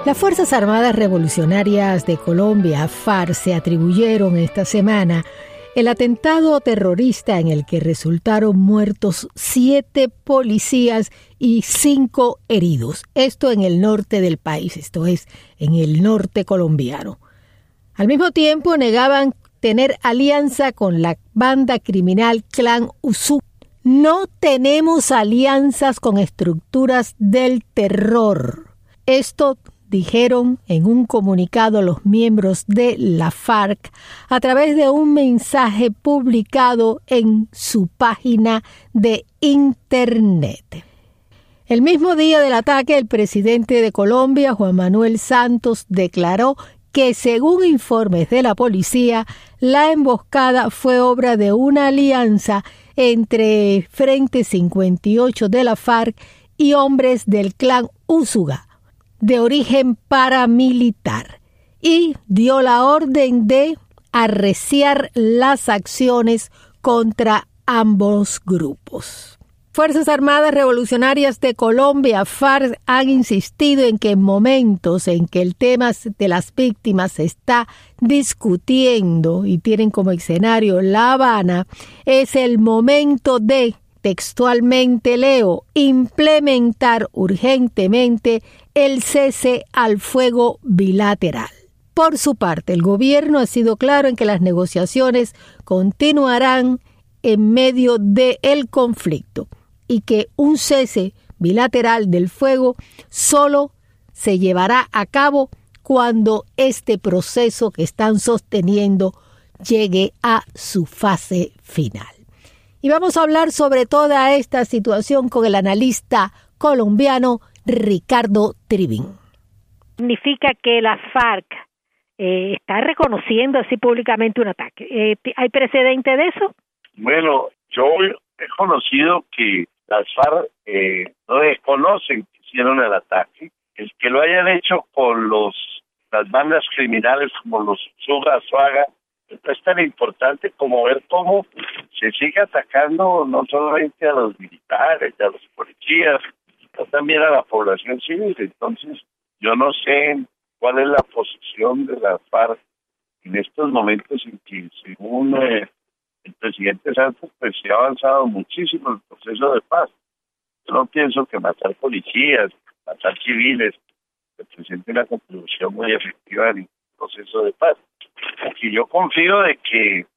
Las Fuerzas Armadas Revolucionarias de Colombia, FARC, se atribuyeron esta semana el atentado terrorista en el que resultaron muertos 7 policías y 5 heridos. Esto en el norte del país, esto es, en el norte colombiano. Al mismo tiempo negaban tener alianza con la banda criminal Clan Usuga. No tenemos alianzas con estructuras del terror. Esto dijeron en un comunicado los miembros de la FARC a través de un mensaje publicado en su página de internet. El mismo día del ataque, el presidente de Colombia, Juan Manuel Santos, declaró que, según informes de la policía, la emboscada fue obra de una alianza entre Frente 58 de la FARC y hombres del Clan Usuga, de origen paramilitar, y dio la orden de arreciar las acciones contra ambos grupos. Fuerzas Armadas Revolucionarias de Colombia, FARC, han insistido en que en momentos en que el tema de las víctimas se está discutiendo y tienen como escenario La Habana, es el momento de, textualmente leo, implementar urgentemente el cese al fuego bilateral. Por su parte, el gobierno ha sido claro en que las negociaciones continuarán en medio del conflicto y que un cese bilateral del fuego solo se llevará a cabo cuando este proceso que están sosteniendo llegue a su fase final. Y vamos a hablar sobre toda esta situación con el analista colombiano Ricardo Trivín. Significa que la FARC está reconociendo así públicamente un ataque. ¿Hay precedente de eso? Bueno, yo he conocido que las FARC no reconocen que hicieron el ataque. El que lo hayan hecho con las bandas criminales como los Usuga, no es tan importante como ver cómo se sigue atacando no solamente a los militares, a los policías, sino también a la población civil. Entonces, yo no sé cuál es la posición de la FARC en estos momentos en que, según el presidente Santos, pues se ha avanzado muchísimo el proceso de paz. Yo no pienso que matar policías, matar civiles, represente una contribución muy efectiva en el proceso de paz. Porque yo confío de que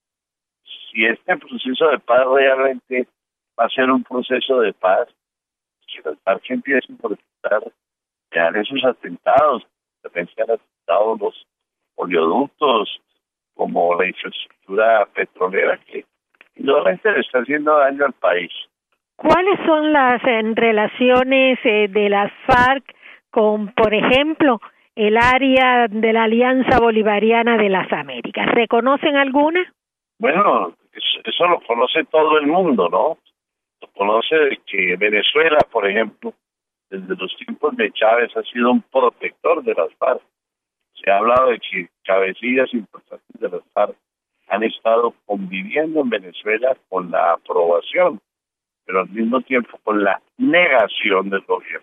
si este proceso de paz realmente va a ser un proceso de paz, que las FARC empiecen por evitar crear esos atentados, también se han atentado los oleoductos, como la infraestructura petrolera, que realmente le está haciendo daño al país. ¿Cuáles son las relaciones de las FARC con, por ejemplo, el área de la Alianza Bolivariana de las Américas? ¿Reconocen alguna? Bueno, eso lo conoce todo el mundo, ¿no? Lo conoce de que Venezuela, por ejemplo, desde los tiempos de Chávez ha sido un protector de las FARC. Se ha hablado de que cabecillas importantes de las FARC han estado conviviendo en Venezuela con la aprobación, pero al mismo tiempo con la negación del gobierno.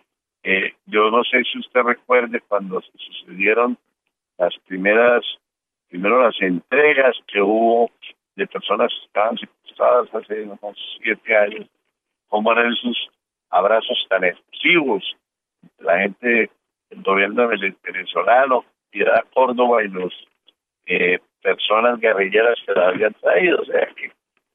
Yo no sé si usted recuerde cuando se sucedieron primero las entregas que hubo de personas que estaban secuestradas hace unos 7 años, cómo eran esos abrazos tan efusivos de la gente del gobierno venezolano, Piedad Córdoba y los personas guerrilleras que la habían traído. O sea que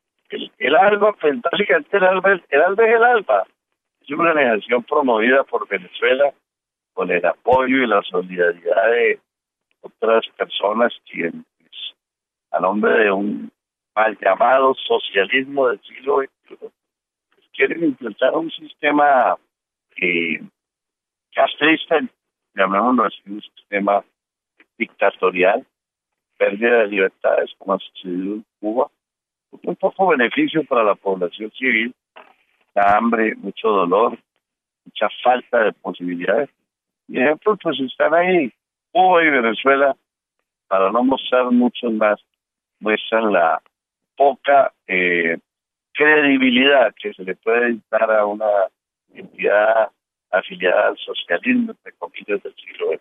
el ALBA, pues básicamente el ALBA es el ALBA. Es una organización promovida por Venezuela con el apoyo y la solidaridad de otras personas quienes, a nombre de un mal llamado socialismo del siglo XXI, pues quieren implantar un sistema castrista, llamémoslo así, un sistema dictatorial, pérdida de libertades, como ha sucedido en Cuba, un poco beneficio para la población civil, la hambre, mucho dolor, mucha falta de posibilidades. Y ejemplos pues están ahí, Cuba y Venezuela, para no mostrar muchos más, muestran la poca credibilidad que se le puede dar a una entidad afiliada al socialismo, entre comillas, del siglo XX.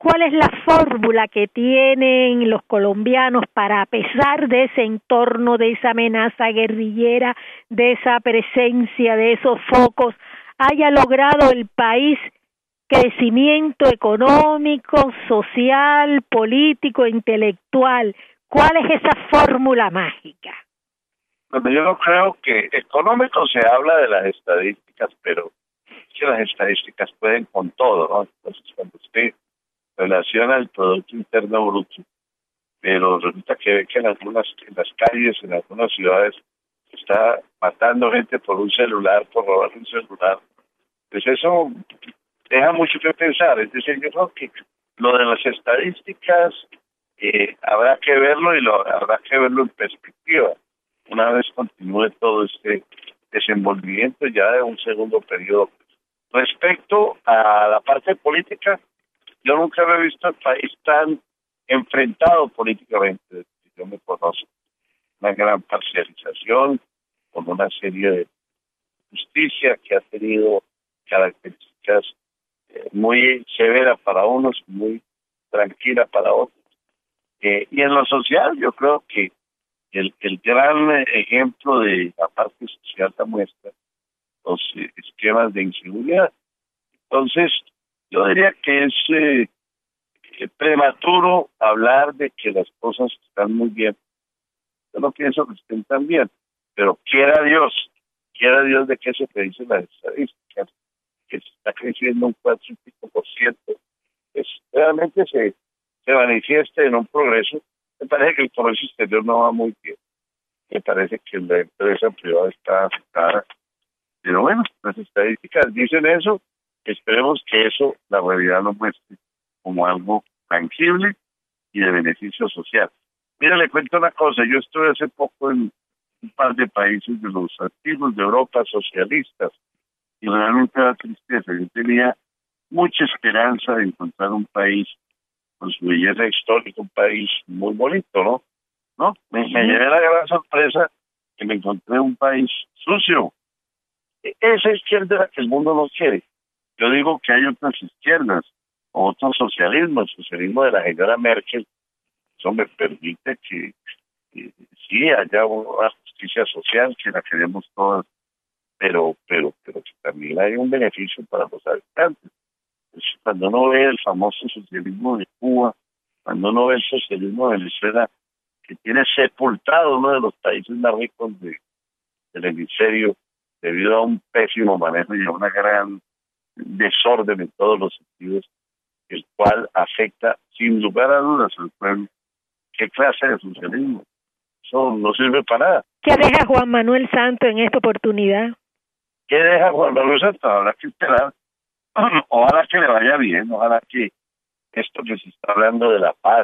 ¿Cuál es la fórmula que tienen los colombianos para, a pesar de ese entorno, de esa amenaza guerrillera, de esa presencia, de esos focos, haya logrado el país crecimiento económico, social, político, intelectual? ¿Cuál es esa fórmula mágica? Bueno, yo no creo que económico se habla de las estadísticas, pero que las estadísticas pueden con todo, ¿no? Entonces, cuando usted relaciona el Producto Interno Bruto, pero resulta que ve que en las calles, en algunas ciudades, está matando gente por un celular, por robar un celular, pues eso deja mucho que pensar. Es decir, yo creo que lo de las estadísticas habrá que verlo habrá que verlo en perspectiva. Una vez continúe todo este desenvolvimiento ya de un segundo periodo. Respecto a la parte política, yo nunca había visto el país tan enfrentado políticamente. Yo me conozco. Una gran parcialización, con una serie de justicia que ha tenido características muy severas para unos, muy tranquila para otros. Y en lo social, yo creo que el gran ejemplo de la parte social la muestra los esquemas de inseguridad. Entonces, yo diría que es prematuro hablar de que las cosas están muy bien. Yo no pienso que estén tan bien, pero quiera Dios de que se predicen las estadísticas, que se está creciendo un 4%, pues realmente se manifieste en un progreso. Me parece que el comercio exterior no va muy bien. Me parece que la empresa privada está afectada. Pero bueno, las estadísticas dicen eso. Esperemos que eso, la realidad lo muestre como algo tangible y de beneficio social. Mira, le cuento una cosa. Yo estuve hace poco en un par de países de los antiguos de Europa socialistas y realmente da tristeza. Yo tenía mucha esperanza de encontrar un país con su belleza histórica, un país muy bonito, ¿no? Me llevé la gran sorpresa que me encontré un país sucio. Esa izquierda es la que el mundo no quiere. Yo digo que hay otras izquierdas, otro socialismo, el socialismo de la señora Merkel. Eso me permite que sí haya una justicia social, que la queremos todas, pero que también hay un beneficio para los habitantes. Cuando uno ve el famoso socialismo de Cuba, cuando uno ve el socialismo de Venezuela, que tiene sepultado uno de los países más ricos del hemisferio debido a un pésimo manejo y a una gran desorden en todos los sentidos, el cual afecta sin lugar a dudas al pueblo. ¿Qué clase de socialismo? Eso no sirve para nada. ¿Qué deja Juan Manuel Santos en esta oportunidad? ¿Qué deja Juan Manuel Santos? Habrá que esperar. Ojalá que le vaya bien, ojalá que esto que se está hablando de la paz,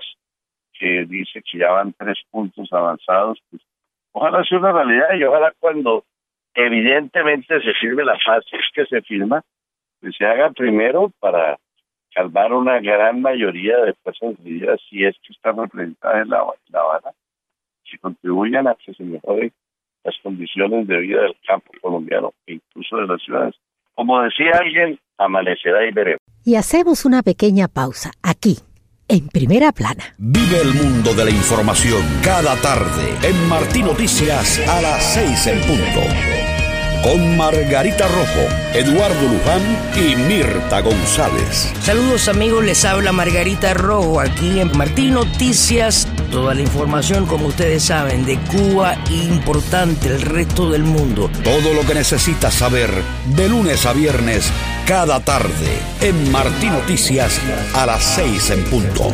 que dice que ya van 3 puntos avanzados, pues ojalá sea una realidad y ojalá cuando evidentemente se firme la paz, si es que se firma, pues se haga primero para calmar una gran mayoría de fuerzas vivas, si es que están representadas en La Habana, que contribuyan a que se mejoren las condiciones de vida del campo colombiano e incluso de las ciudades. Como decía alguien, amanecerá y veremos. Y hacemos una pequeña pausa aquí, en Primera Plana. Vive el mundo de la información cada tarde en Martí Noticias a las 6 en punto. Con Margarita Rojo, Eduardo Luján y Mirta González. Saludos amigos, les habla Margarita Rojo aquí en Martí Noticias. Toda la información, como ustedes saben, de Cuba importante el resto del mundo. Todo lo que necesitas saber de lunes a viernes cada tarde en Martí Noticias a las 6 en punto.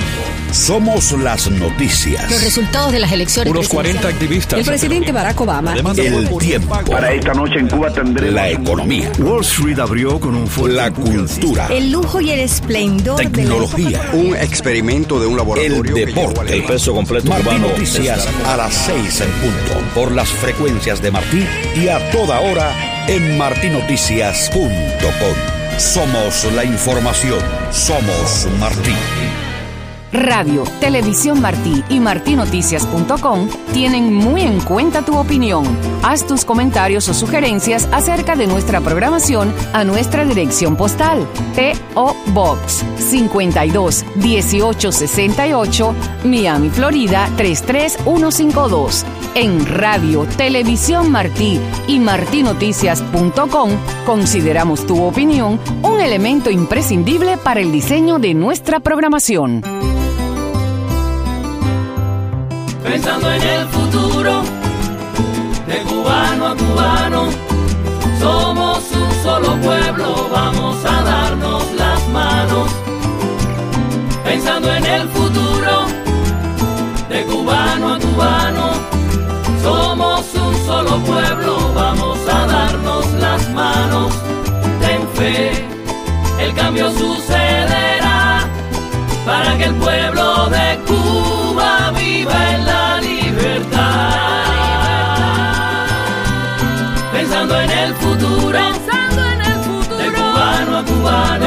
Somos las noticias. Los resultados de las elecciones. Unos 40 activistas. El presidente Barack Obama. El tiempo. Para esta noche en Cuba tendremos la economía. Wall Street abrió con un fuerte la cultura. El lujo y el esplendor. Tecnología. Un experimento de un laboratorio. El deporte. El peso completo Martí cubano. Noticias a las 6 en punto. Por las frecuencias de Martí y a toda hora en martinoticias.com. Somos la información. Somos Martí. Radio, Televisión Martí y martinoticias.com tienen muy en cuenta tu opinión. Haz tus comentarios o sugerencias acerca de nuestra programación a nuestra dirección postal: P.O. Box 322-1868, Miami, Florida 33152. En Radio Televisión Martí y martinoticias.com consideramos tu opinión un elemento imprescindible para el diseño de nuestra programación. Pensando en el futuro, de cubano a cubano, somos un solo pueblo, vamos a darnos las manos. Pensando en el futuro, de cubano a cubano, somos un solo pueblo, vamos a darnos las manos. Ten fe, el cambio sucederá, para que el pueblo de Cuba viva en la libertad. Pensando en el futuro, de cubano a cubano,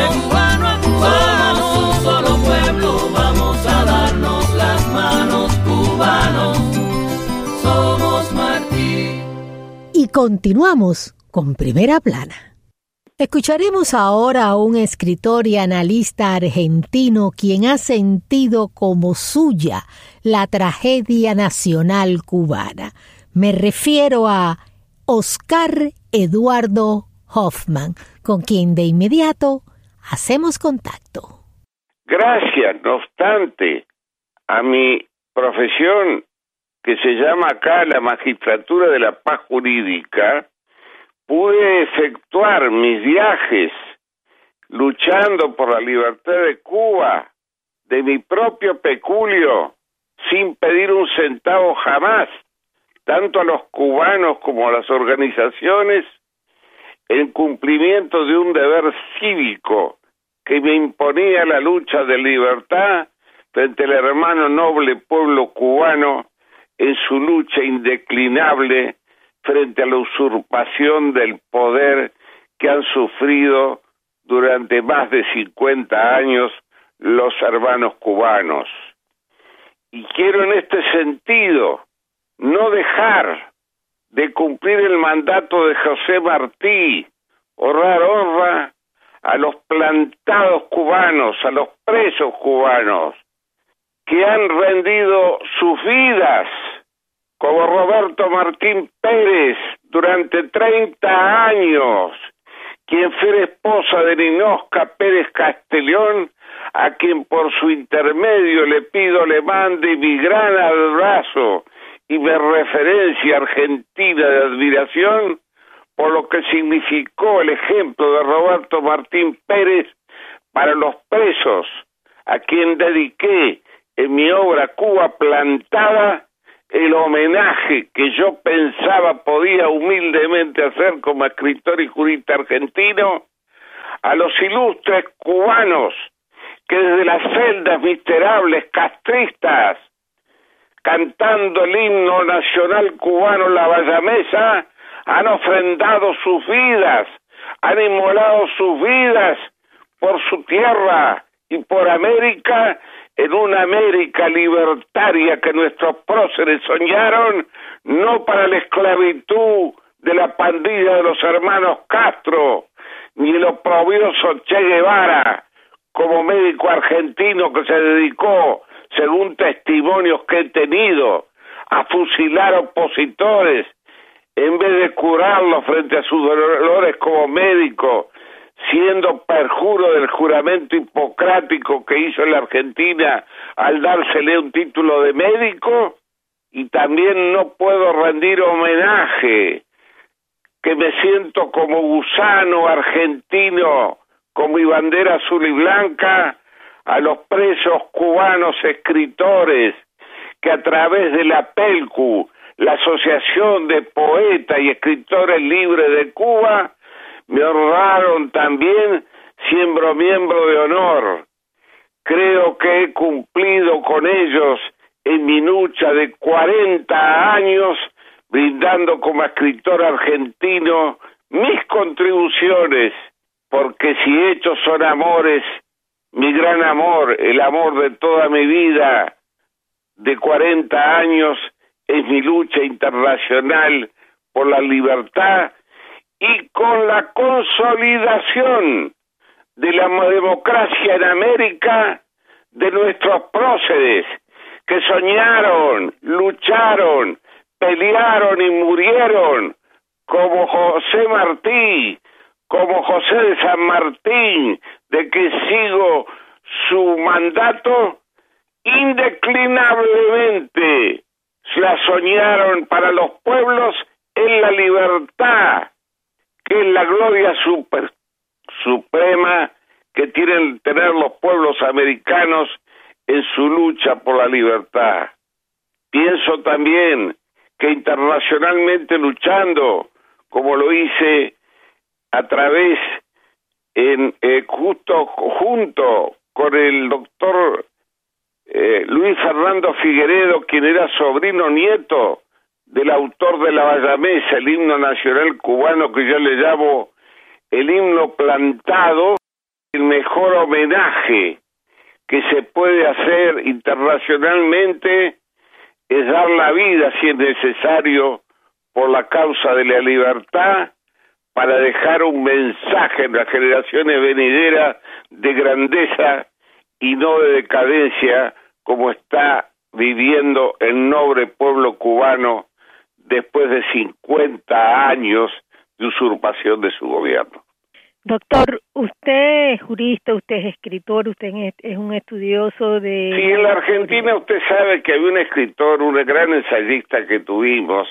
somos un solo pueblo, vamos a darnos las manos, cubanos, somos Martí. Y continuamos con Primera Plana. Escucharemos ahora a un escritor y analista argentino quien ha sentido como suya la tragedia nacional cubana. Me refiero a Oscar Eduardo Hoffman, con quien de inmediato hacemos contacto. Gracias, no obstante, a mi profesión, que se llama acá la Magistratura de la Paz Jurídica, pude efectuar mis viajes luchando por la libertad de Cuba, de mi propio peculio, sin pedir un centavo jamás, tanto a los cubanos como a las organizaciones, en cumplimiento de un deber cívico que me imponía la lucha de libertad frente al hermano noble pueblo cubano en su lucha indeclinable frente a la usurpación del poder que han sufrido durante más de 50 años los hermanos cubanos. Y quiero en este sentido no dejar de cumplir el mandato de José Martí, honrar honra a los plantados cubanos, a los presos cubanos, que han rendido sus vidas, como Roberto Martín Pérez, durante 30 años, quien fue la esposa de Ninosca Pérez Castellón, a quien por su intermedio le pido le mande mi gran abrazo y mi referencia argentina de admiración por lo que significó el ejemplo de Roberto Martín Pérez para los presos, a quien dediqué en mi obra Cuba Plantada el homenaje que yo pensaba podía humildemente hacer como escritor y jurista argentino, a los ilustres cubanos que desde las celdas miserables castristas, cantando el himno nacional cubano La Bayamesa, han ofrendado sus vidas, han inmolado sus vidas por su tierra y por América, en una América libertaria que nuestros próceres soñaron, no para la esclavitud de la pandilla de los hermanos Castro, ni el oprobioso Che Guevara, como médico argentino que se dedicó, según testimonios que he tenido, a fusilar opositores, en vez de curarlos frente a sus dolores como médico, siendo perjuro del juramento hipocrático que hizo en la Argentina al dársele un título de médico. Y también no puedo rendir homenaje, que me siento como gusano argentino, con mi bandera azul y blanca, a los presos cubanos escritores que a través de la PELCU, la Asociación de Poetas y Escritores Libres de Cuba, me honraron también siendo miembro de honor. Creo que he cumplido con ellos en mi lucha de 40 años, brindando como escritor argentino mis contribuciones, porque si hechos son amores, mi gran amor, el amor de toda mi vida, de 40 años, es mi lucha internacional por la libertad y con la consolidación de la democracia en América de nuestros próceres, que soñaron, lucharon, pelearon y murieron, como José Martí, como José de San Martín, de que sigo su mandato, indeclinablemente la soñaron para los pueblos en la libertad, que es la gloria suprema que tienen tener los pueblos americanos en su lucha por la libertad. Pienso también que internacionalmente luchando, como lo hice a través junto con el doctor Luis Fernando Figueredo, quien era sobrino nieto del autor de la Bayamesa, el himno nacional cubano, que yo le llamo el himno plantado, el mejor homenaje que se puede hacer internacionalmente es dar la vida, si es necesario, por la causa de la libertad, para dejar un mensaje en las generaciones venideras de grandeza y no de decadencia, como está viviendo el noble pueblo cubano después de 50 años de usurpación de su gobierno. Doctor, usted es jurista, usted es escritor, usted es un estudioso de... Sí, en la Argentina usted sabe que había un escritor, un gran ensayista que tuvimos,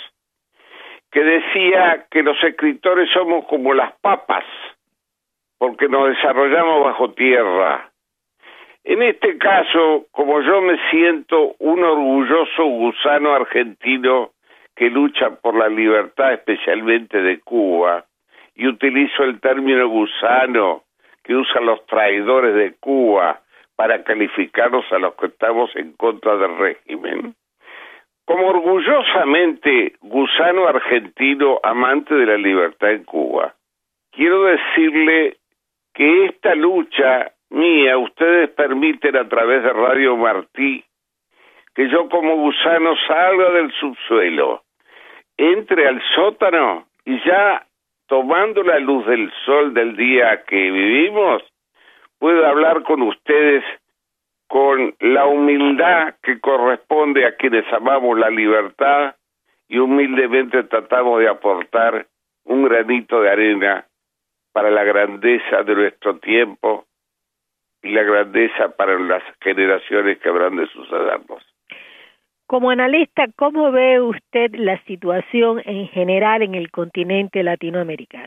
que decía que los escritores somos como las papas, porque nos desarrollamos bajo tierra. En este caso, como yo me siento un orgulloso gusano argentino que lucha por la libertad, especialmente de Cuba, y utilizo el término gusano que usan los traidores de Cuba para calificarnos a los que estamos en contra del régimen, como orgullosamente gusano argentino amante de la libertad en Cuba, quiero decirle que esta lucha mía, ustedes permiten a través de Radio Martí que yo como gusano salga del subsuelo, entre al sótano y ya tomando la luz del sol del día que vivimos, puedo hablar con ustedes con la humildad que corresponde a quienes amamos la libertad y humildemente tratamos de aportar un granito de arena para la grandeza de nuestro tiempo y la grandeza para las generaciones que habrán de sucedernos. Como analista, ¿cómo ve usted la situación en general en el continente latinoamericano?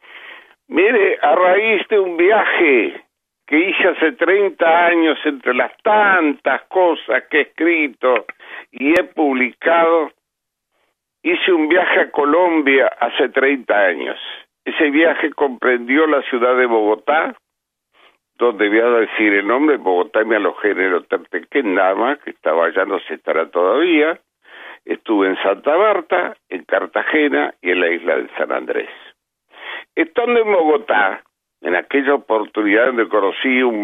Mire, a raíz de un viaje que hice hace 30 años, entre las tantas cosas que he escrito y he publicado, hice un viaje a Colombia hace 30 años. Ese viaje comprendió la ciudad de Bogotá, donde voy a decir el nombre, Bogotá me alojé en el Hotel Tequendama, que estaba allá, no se estará todavía. Estuve en Santa Marta, en Cartagena y en la isla de San Andrés. Estando en Bogotá, en aquella oportunidad donde conocí lo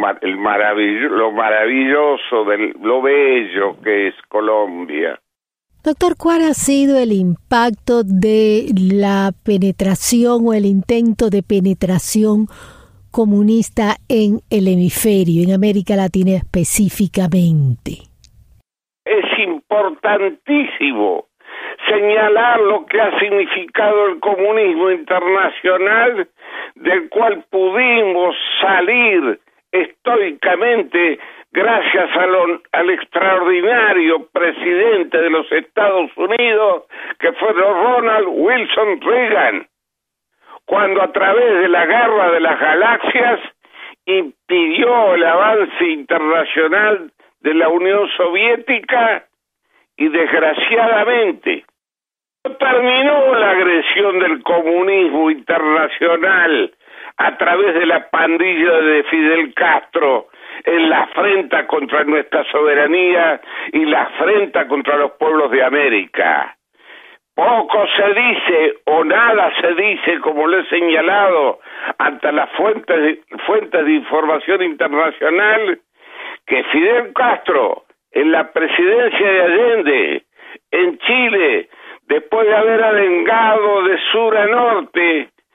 maravilloso, lo bello que es Colombia. Doctor, ¿cuál ha sido el impacto de la penetración o el intento de penetración comunista en el hemisferio, en América Latina específicamente? Es importantísimo señalar lo que ha significado el comunismo internacional, del cual pudimos salir estoicamente gracias al extraordinario presidente de los Estados Unidos, que fue Ronald Wilson Reagan, cuando a través de la guerra de las galaxias impidió el avance internacional de la Unión Soviética y desgraciadamente terminó la agresión del comunismo internacional a través de la pandilla de Fidel Castro en la afrenta contra nuestra soberanía y la afrenta contra los pueblos de América. Poco se dice o nada se dice, como lo he señalado ante las fuentes de información internacional, que Fidel Castro en la presidencia de Allende en Chile, después de haber arengado de sur a norte,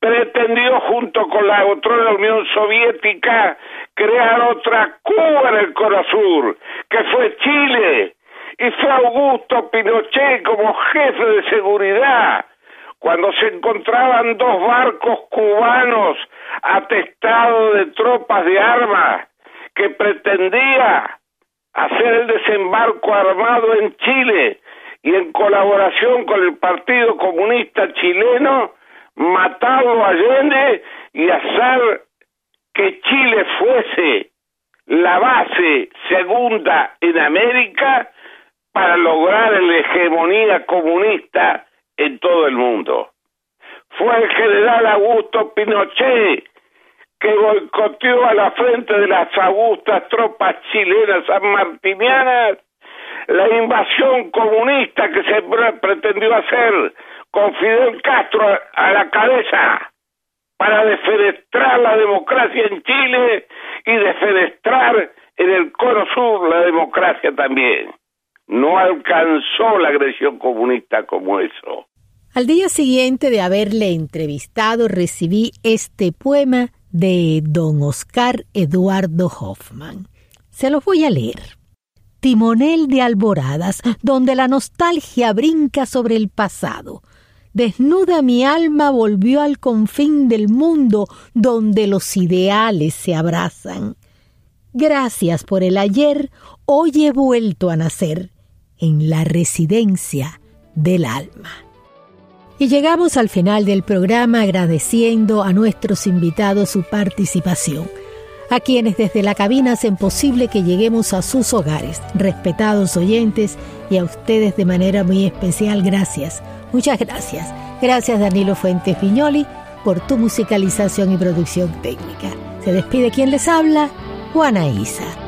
pretendió junto con la otra Unión Soviética crear otra Cuba en el Cono Sur, que fue Chile, y fue Augusto Pinochet como jefe de seguridad cuando se encontraban dos barcos cubanos atestados de tropas de armas que pretendía hacer el desembarco armado en Chile y en colaboración con el Partido Comunista Chileno matarlo a Allende y hacer que Chile fuese la base segunda en América para lograr la hegemonía comunista en todo el mundo. Fue el general Augusto Pinochet que boicoteó a la frente de las augustas tropas chilenas sanmartinianas la invasión comunista que se pretendió hacer con Fidel Castro a la cabeza para defenestrar la democracia en Chile y defenestrar en el Cono Sur la democracia también. No alcanzó la agresión comunista como eso. Al día siguiente de haberle entrevistado, recibí este poema de don Oscar Eduardo Hoffman. Se los voy a leer. Timonel de alboradas, donde la nostalgia brinca sobre el pasado. Desnuda mi alma volvió al confín del mundo, donde los ideales se abrazan. Gracias por el ayer, hoy he vuelto a nacer en la residencia del alma. Y llegamos al final del programa agradeciendo a nuestros invitados su participación, a quienes desde la cabina hacen posible que lleguemos a sus hogares. Respetados oyentes, y a ustedes de manera muy especial, gracias. Muchas gracias. Gracias Danilo Fuentes Viñoli por tu musicalización y producción técnica. Se despide quien les habla, Juana Isa.